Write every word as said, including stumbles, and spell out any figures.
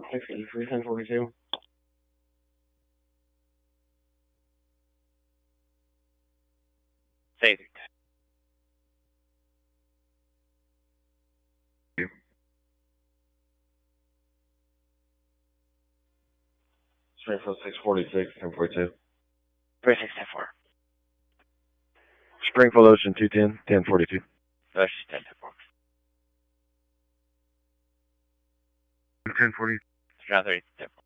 six eighty-three, ten forty-two. Saved. Springfield six forty-six, ten forty-two. three six ten four. Springfield Ocean two ten, ten forty-two. Ocean ten ten four. ten forty. Ground thirty ten four.